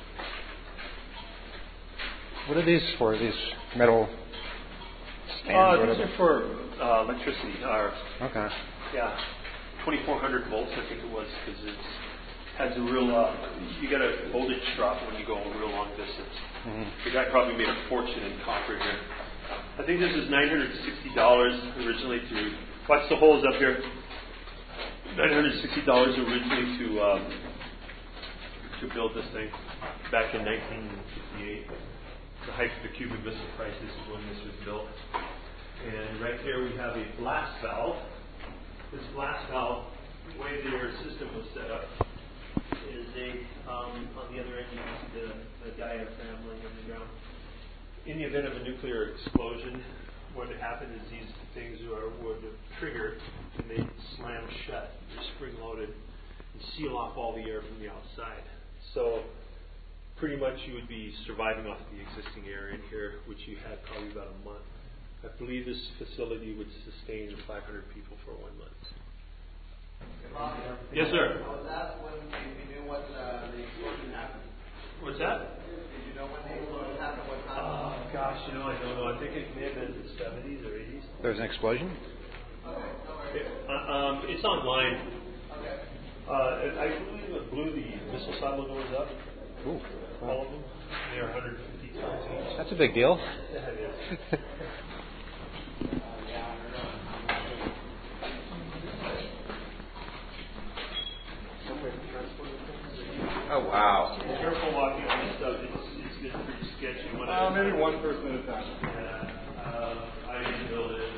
What are these for? These metal stands? Uh, whatever? these are for uh, electricity. Or, Okay. Yeah, twenty-four hundred volts, I think it was, because it's. Has a real, uh, you get a voltage drop when you go a real long distance. Mm-hmm. The guy probably made a fortune in copper here. I think this is nine hundred sixty dollars originally to, watch the holes up here, nine hundred sixty dollars originally to um, to build this thing back in nineteen fifty-eight. The height of the Cuban Missile Crisis is when this was built. And right there we have a blast valve. This blast valve, the way their system was set up, is they, um, on the other end, you can see the, the diaphragm laying on the ground. In the event of a nuclear explosion, what would happen is these things are, would trigger and they slam shut. They're spring loaded and seal off all the air from the outside. So pretty much you would be surviving off the existing air in here, which you had probably about a month. I believe this facility would sustain five hundred people for one month. Yes, sir. I was asked when you knew what uh, the explosion happened. What's that? Did you know when the explosion happened? What time? Oh, gosh, you know, I don't know. I think it may have been the seventies or eighties. There was an explosion? Okay, no worries. Uh, um, it's online. Okay. Uh, I believe it blew the missile silo doors up. Ooh. All of them. They're one hundred fifty tons each. That's a big deal. Yeah, it is. Oh, wow. Be careful walking on this stuff. It's, it's, it's pretty sketchy. When Uh, I, maybe one person at a time. Yeah. Uh, I didn't build it.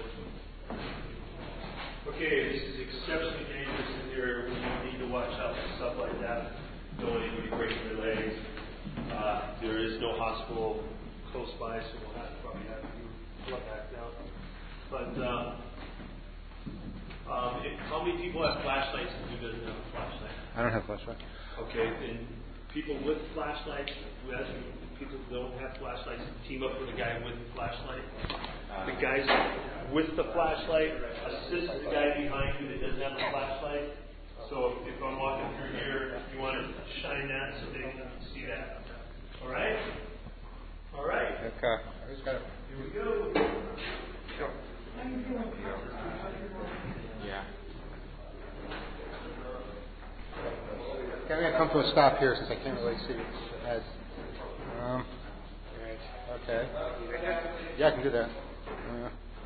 Okay, this is exceptionally dangerous in here. We need to watch out for stuff like that. Don't want anybody breaking their legs. Uh, there is no hospital close by, so we'll have to probably have to plug back down. But um, um, it, how many people have flashlights and who doesn't have a flashlight? I don't have flashlight. Okay, and people with flashlights, as people who don't have flashlights, team up with a guy with a flashlight. The guys with the flashlight assist the guy behind you that doesn't have a flashlight. So if, if I'm walking through here, you want to shine that so they can see that. All right? All right. Okay. Here we go. Go. Yeah. Okay, I'm going to come to a stop here since I can't really see what's ahead. Um, okay. Yeah, I can do that. Uh,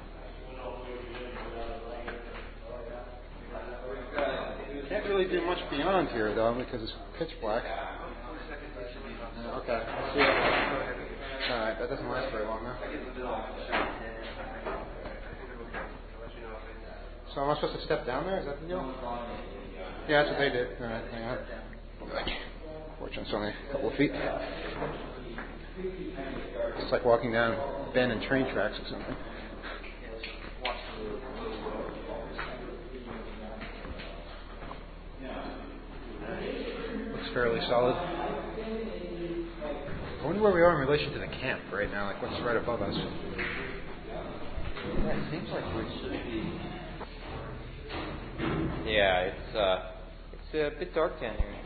can't really do much beyond here, though, because it's pitch black. Uh, okay. Let's see. All right, that doesn't last very long, though. So am I supposed to step down there? Is that the deal? Yeah, that's what they did. All right, hang on. Fortunately, it's only a couple of feet. It's like walking down abandoned train tracks or something. Looks fairly solid. I wonder where we are in relation to the camp right now. Like, what's right above us? Yeah, it seems like we should be. Yeah, it's uh, it's a bit dark down here.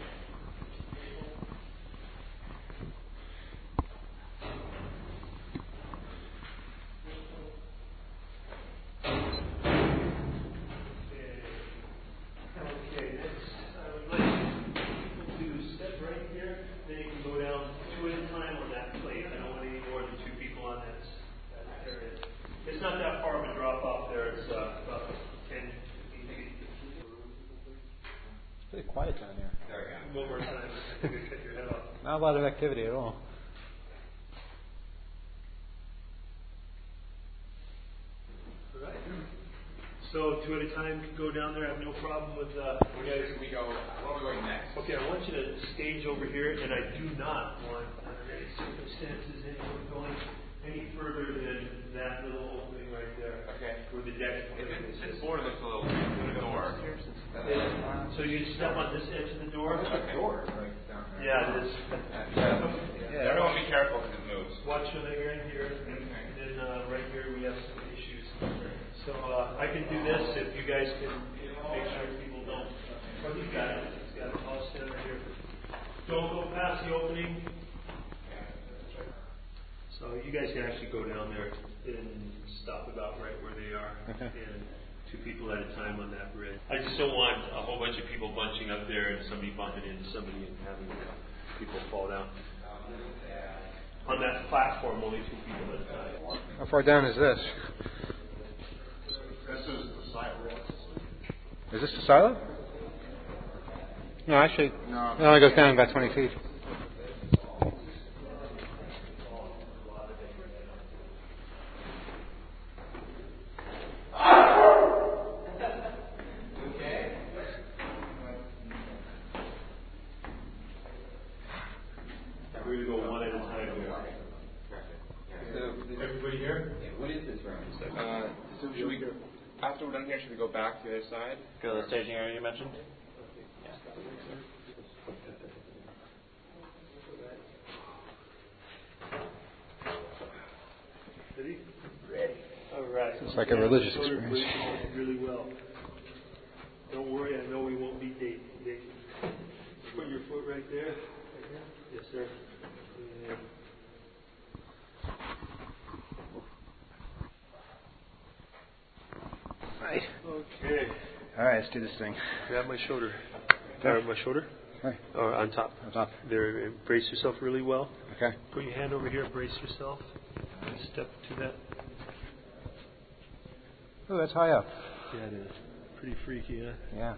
It's not that far of a drop off there. It's uh, about ten, fifteen feet. It's pretty quiet down here. One more time. Cut your head off. Not a lot of activity at all. All right. So two at a time can go down there. I have no problem with uh, you guys. We go. Where are we going next? Okay, I want you to stage over here, and I do not want, under any circumstances, anyone going any further than that little opening right there. Okay. Where the deck is. This board looks a little door. Yeah. So you step on this edge of the door. Okay. Door right down there. Yeah, it is. Yeah. Yeah. Everyone be careful because it moves. Watch for the right here, and then uh, right here we have some issues. So uh, I can do this if you guys can make sure people don't. Oh, he's got it. He's got it all set over here. Don't go past the opening. So you guys can actually go down there and stop about right where they are. Okay. And two people at a time on that bridge. I just don't want a whole bunch of people bunching up there and somebody bumping into somebody and having people fall down. On that platform, only two people at a time. How far down is this? This is the silo. Is this the silo? No, actually, No. it only goes down about twenty feet. We're going to go one at a time here. So, Everybody here? Yeah, what is this room? uh, so should we? After we're done here, should we go back to the other side? Go to the staging area you mentioned. Ready? Ready. All right. It's like a religious Shoulder experience. brace really well. Don't worry, I know we won't be dating. dating. Put your foot right there. Right here. Yes, sir. And Right. okay. All right, let's do this thing. Grab my shoulder. Grab my shoulder. Right. Or on top. On top. There. Brace yourself really well. Okay. Put your hand over here. Brace yourself. And step to that. Oh, that's high up. Yeah, it is. Pretty freaky, huh? Yeah.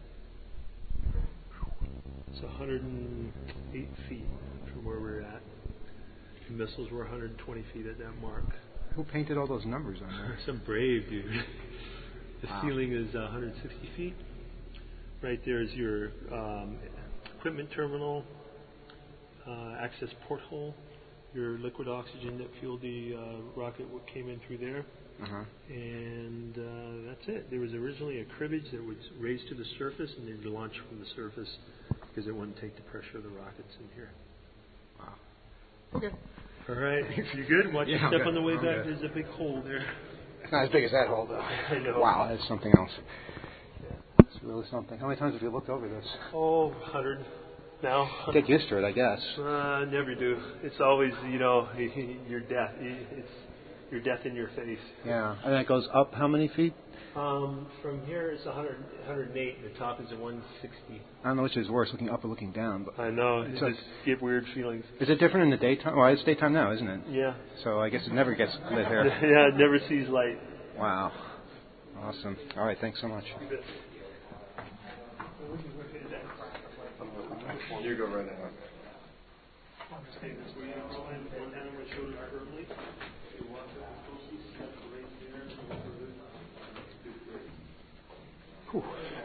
It's one hundred eight feet from where we're at. The missiles were one hundred twenty feet at that mark. Who painted all those numbers on there? Some brave dude. The Wow. ceiling is uh, one hundred sixty feet. Right there is your um, equipment terminal, uh, access porthole, your liquid oxygen that fueled the uh, rocket what came in through there. Uh-huh. And uh, that's it. There was originally a cribbage that was raised to the surface, and they would launch from the surface because it wouldn't take the pressure of the rockets in here. Wow. Okay. All right. You good? Watch Yeah, your I'm step good. on the way I'm back. good. There's a big hole there. It's not as big as that hole, though. I know. Wow, that's something else. It's really something. How many times have you looked over this? Oh, one hundred now. Get used to it, I guess. Uh, never do. It's always, you know, your death. It's your death in your face. Yeah, and it goes up how many feet? Um, from here it's one hundred, one hundred eight, and the top is a one sixty. I don't know which is worse, looking up or looking down. But I know. It's You like, just get weird feelings. is it different in the daytime? Well, it's daytime now, isn't it? Yeah. So I guess it never gets lit here. Yeah, it never sees light. Wow. Awesome. All right, thanks so much. You go right ahead. Whew.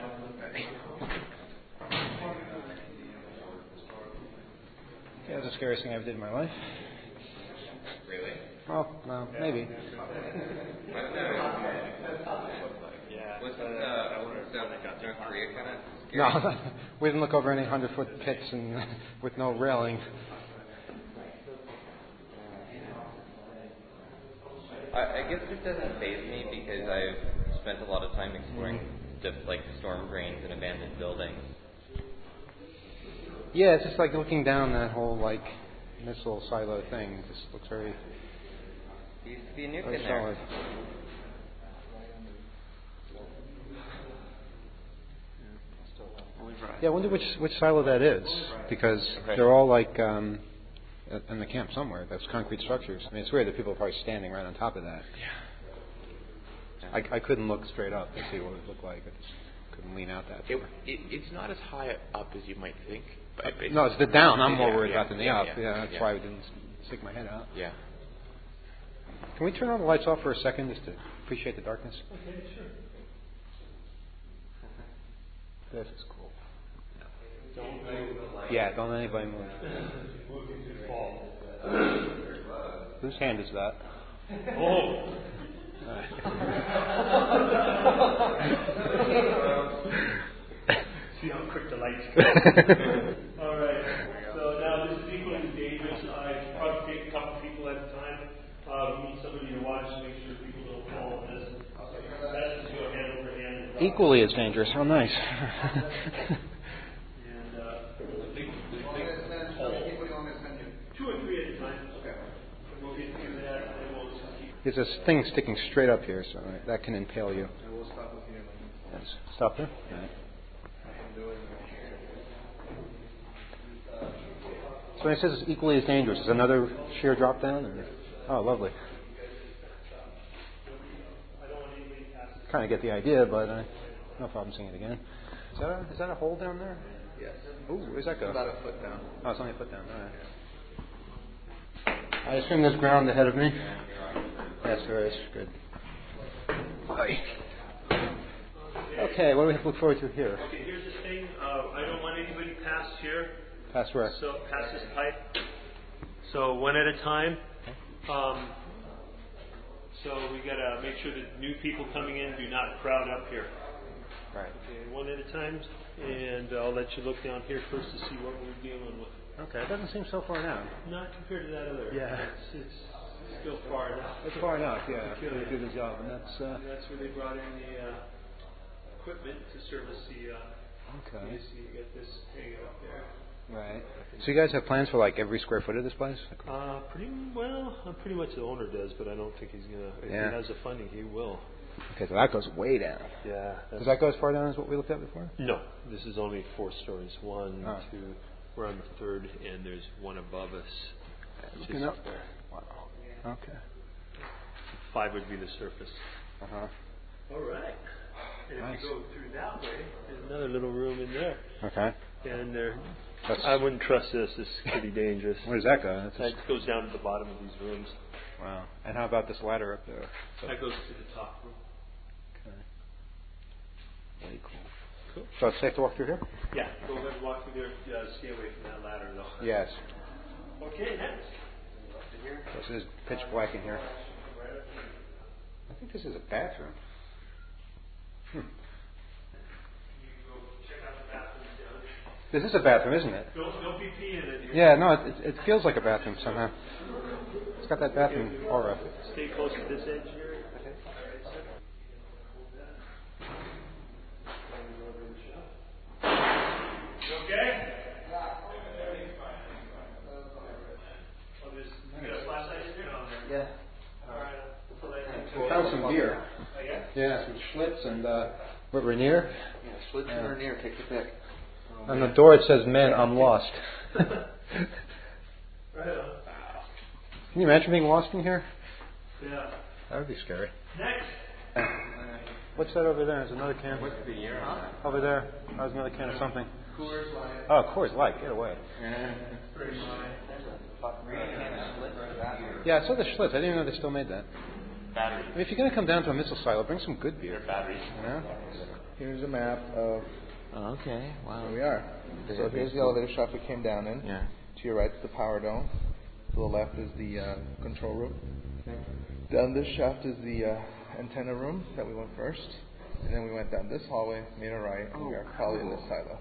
Yeah, that's the scariest thing I ever did in my life. Really? Well, no, maybe. Was it, uh, the North Korea kind of scary? No, we didn't look over any hundred-foot pits and with no railing. I, I guess it doesn't faze me because I've spent a lot of time exploring just like storm drains and abandoned buildings. Yeah, it's just like looking down that whole like missile silo thing. It just looks very. There used to be a nuke very in there. solid. Yeah, I wonder which which silo that is, because Okay. they're all like um, in the camp somewhere. That's concrete structures. I mean, it's weird that people are probably standing right on top of that. Yeah. I, I couldn't look straight up to see what it looked like. I just couldn't lean out that It, far. it, it's not as high up as you might think. But Uh, no, it's the down. I'm more yeah, worried yeah, about than the yeah, up. yeah, Yeah, that's yeah. why I didn't stick my head out. Yeah. Can we turn all the lights off for a second just to appreciate the darkness? Okay, sure. This is cool. Don't move. Yeah, don't let anybody move. Moving too fall. Whose hand is that? Oh. See how quick the lights go. All right. So now this is equally dangerous. I probably take a couple people at a time. Uh, we need somebody to watch to make sure people don't fall in this. That's just go hand over hand. Equally as dangerous. How nice. And uh, big, big, big hole. Two or three at a time. Okay. We'll get through that, and then we'll just keep. There's this thing sticking straight up here, so that can impale you. I will stop with you. Yes. Stop there? All right. So when it says it's equally as dangerous, is another sheer drop down? Or? Oh, lovely. Kind of get the idea, but uh, no problem seeing it again. Is that a, is that a hole down there? Yes. Ooh, where's that go? About a foot down. Oh, it's only a foot down. All right. I assume there's ground ahead of me. Yes, there is. Good. Hi. Okay, what do we have to look forward to here? Okay, here's the thing. Uh, I don't want anybody past here. Past where? So past this pipe. So one at a time. Um, so we gotta make sure that new people coming in do not crowd up here. Right. Okay, one at a time. And I'll let you look down here first to see what we're dealing with. Okay, it doesn't seem so far down. Not compared to that other. Yeah. It's, it's still far enough. It's far enough, yeah. They do the job, and that's. Uh, And that's where they brought in the uh, equipment to service the. Uh, okay. You see, you get this hanging up there. Right. So you guys have plans for like every square foot of this place? Uh, pretty well. Uh, pretty much the owner does, but I don't think he's gonna. If Yeah. he has the funding, he will. Okay, so that goes way down. Yeah. Does that go as far down as what we looked at before? No, this is only four stories. One, Oh. two. We're on the third, and there's one above us. Looking Just up up there. Wow. Okay. Five would be the surface. Uh huh. All right. And Nice. if you go through that way, there's another little room in there. Okay. And there, That's, I wouldn't trust this. This is pretty dangerous. where does that go? That's That just, goes down to the bottom of these rooms. wow. And how about this ladder up there? So, That goes to the top room. okay. Very cool. Cool. So it's safe to walk through here? Yeah, go ahead and walk through there. Uh, stay away from that ladder, though. Yes. Okay, next. This is pitch black in here. I think this is a bathroom. Hmm. This is a bathroom, isn't it? Don't, don't be peeing in here. Yeah, no, it, it feels like a bathroom somehow. It's got that bathroom aura. Stay close to this edge here. Okay? Oh, there's, you got a flashlight in here? Yeah. All right. found some beer. Yeah, some Schlitz and uh, what, Rainier? Yeah, Schlitz and Rainier, take your pick. On the door it says, "Man, I'm lost." Can you imagine being lost in here? Yeah. That would be scary. Next. What's that over there? There's another can. What's the year on that? Over there. Oh, there's another can of something. Coors Light. Oh, Coors Light. Get away. Yeah. Yeah, I saw the Schlitz. I didn't even know they still made that. Batteries. I mean, if you're going to come down to a missile silo, bring some good beer. They're batteries. You know? Here's a map of Okay, wow. where we are. So here's the elevator shaft we came down in. Yeah. To your right is the power dome. To the left is the uh, control room. Down this shaft is the uh, antenna room that we went first. And then we went down this hallway, made a right, and we are probably in this silo.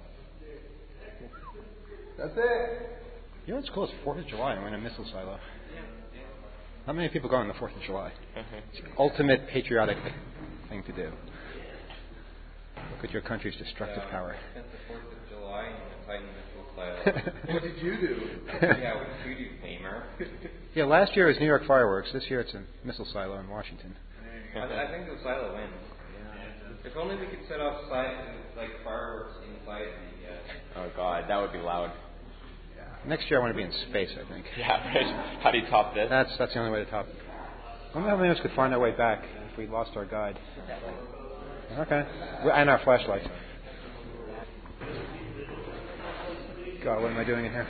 That's it. You know what's cool? It's fourth of July and we're in a missile silo. Not many people go on the fourth of July. It's the ultimate patriotic thing to do. Look at your country's destructive yeah, power. I spent the fourth of July in the Titan missile silo. What did you do? Yeah, what did you do, Famer? Yeah, last year it was New York fireworks. This year it's a missile silo in Washington. I, I think the silo wins. Yeah. If only we could set off side, like fireworks inside the. Uh, Oh God, that would be loud. Next year I want to be in space, I think. Yeah, right. How do you top this? That's that's the only way to top it. I wonder how many of us could find our way back if we lost our guide. Okay. And our flashlight. God, what am I doing in here?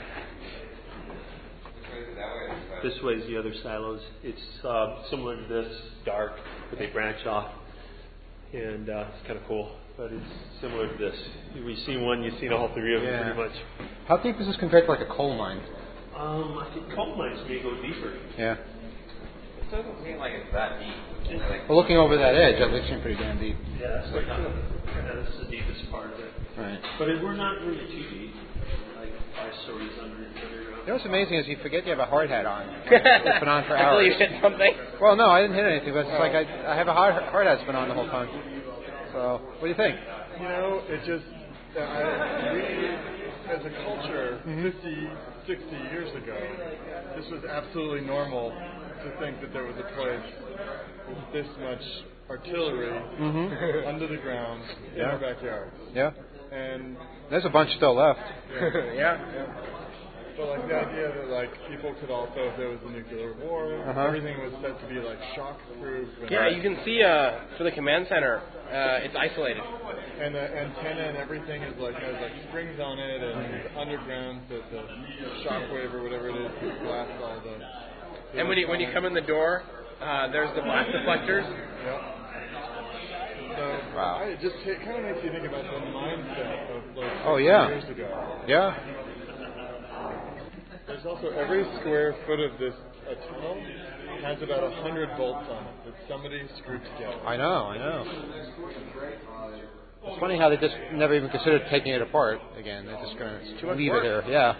This way is the other silos. It's uh, similar to this, dark, but they branch off. And uh, it's kind of cool. But it's similar to this. We've seen one, you've seen all three of them Yeah. pretty much. How deep is this compared to like a coal mine? Um, I think coal mines may go deeper. Yeah. It doesn't seem like it's that deep. Like, Well, looking over that edge, that looks pretty damn deep. Yeah, that's like kind of, kind of that's the deepest part of it. Right. But it, we're not really too deep. Like five stories under underground. You know what's amazing is you forget you have a hard hat on. It's been on for hours. Until you hit something. Well, no, I didn't hit anything, but it's like I, I have a hard, hard hat's been on the whole time. So, what do you think? You know, it just, uh, I, we, as a culture, fifty, sixty years ago, this was absolutely normal to think that there was a place with this much artillery Mm-hmm. under the ground in Yeah. our backyard. Yeah. And There's a bunch still left. yeah. yeah. But like the idea that like people could also, if there was a nuclear war, Uh-huh. everything was said to be like shock proof. Yeah, you can see uh, for the command center, uh, it's isolated. And the antenna and everything is like has like springs on it and underground, so the shockwave or whatever it is blasts all the. the And when you when you come in the door, uh, there's the blast deflectors. Yep. So Wow. I, it just it kind of makes you think about the mindset of like Oh, yeah. years ago. Yeah. There's also every square foot of this uh, tunnel has about a hundred bolts on it that somebody screwed together. I know, I know. It's funny how they just never even considered taking it apart again. They're just going to leave it here. Yeah.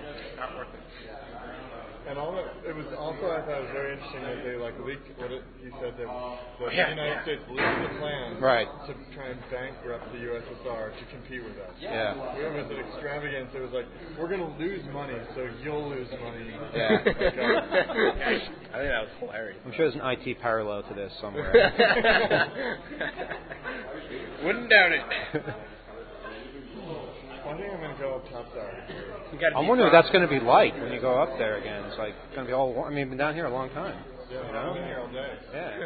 And all that, it was also, I thought it was very interesting that they like leaked what it, he said that the Yeah. United States leaked the plans Right. to try and bankrupt the U S S R to compete with us. Yeah. It was an extravagance. It was like, we're going to lose money, so you'll lose money. Yeah. Like, uh, I think that was hilarious. I'm sure there's an I T parallel to this somewhere. Wouldn't doubt it. I think I'm going to go up top side. I'm wondering what that's going to be like when you go up there again. It's like going to be all. I mean, been down here a long time. Yeah, You know? I've been here all day. Yeah.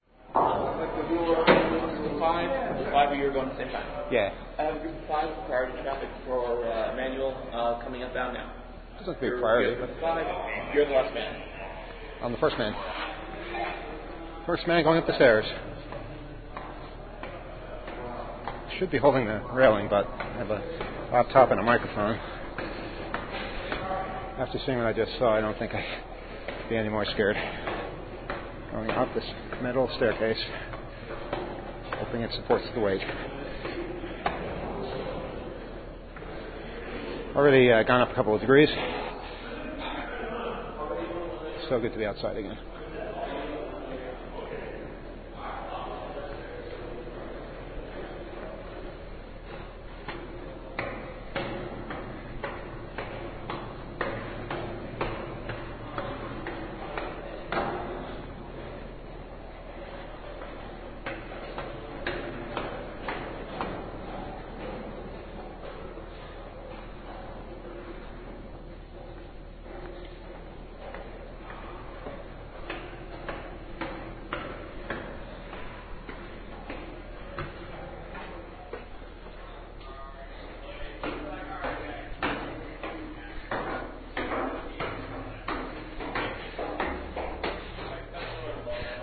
Five, five of you are going at the same time. Yeah. I have a group of five priority traffic for uh, Emmanuel uh, coming up down now. Doesn't have to be a priority. You're, five, you're the last man. I'm the first man. First man going up the stairs. Should be holding the railing, but I have a laptop and a microphone. After seeing what I just saw, I don't think I should be any more scared. Going up this metal staircase, hoping it supports the weight. Already uh, gone up a couple of degrees. So good to be outside again.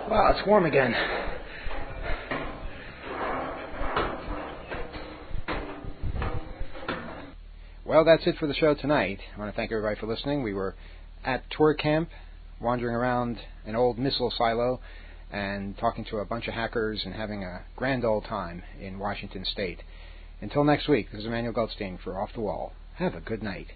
Wow, it's warm again. Well, that's it for the show tonight. I want to thank everybody for listening. We were at tour camp, wandering around an old missile silo and talking to a bunch of hackers and having a grand old time in Washington State. Until next week, this is Emmanuel Goldstein for Off the Wall. Have a good night.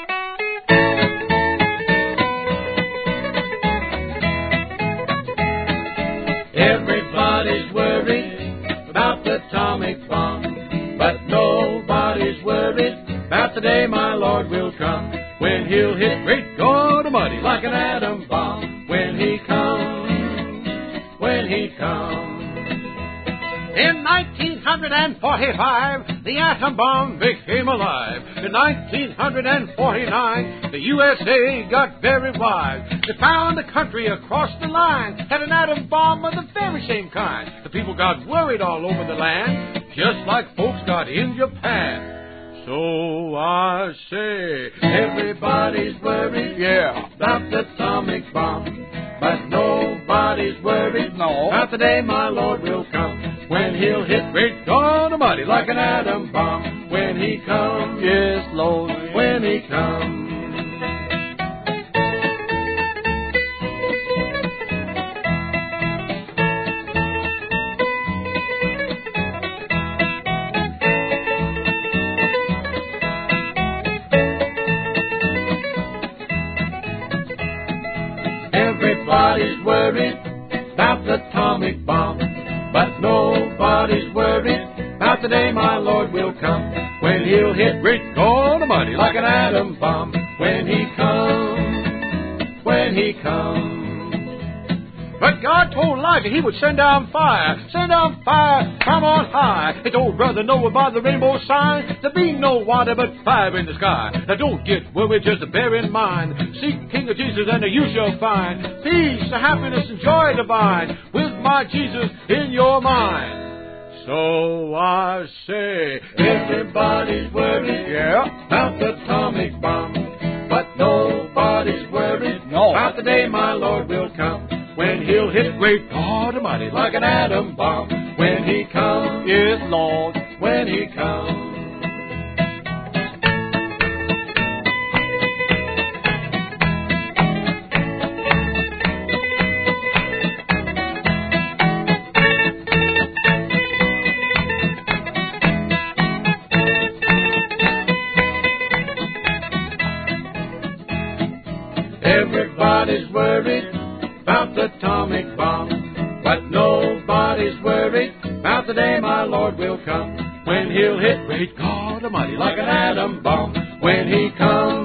Everybody's worried about the atomic bomb, but nobody's worried about the day my Lord will come, when he'll hit great God Almighty like an atom bomb. When he comes, when he comes. In nineteen forty-five, the atom bomb became alive. In nineteen forty-nine, the U S A got very wise. They found a country across the line had an atom bomb of the very same kind. The people got worried all over the land, just like folks got in Japan. So I say, everybody's worried, yeah, about the atomic bomb, but nobody's worried, no, about the day my Lord will come, when he'll hit great God Almighty like an atom bomb. When he comes, yes, Lord, when he comes. Everybody's worried about the atomic bomb, but nobody's worried about the day my Lord will come, when he'll hit great God Almighty like an atom bomb. When he comes, when he comes. But God told Elijah he would send down fire, send down fire from on high. He told Brother Noah by the rainbow sign, there be no water but fire in the sky. Now don't get worried, just bear in mind, seek King of Jesus and you shall find peace, happiness, and joy divine, with my Jesus in your mind. So I say, everybody's worried, yeah, about the atomic bomb, but nobody's worried, no, about the day my Lord will come, when he'll hit great God Almighty like an atom bomb. When he comes, yes, Lord, when he comes. Everybody's worried about the atomic bomb, but nobody's worried about the day my Lord will come, when he'll hit great God Almighty like an atom bomb. When he comes,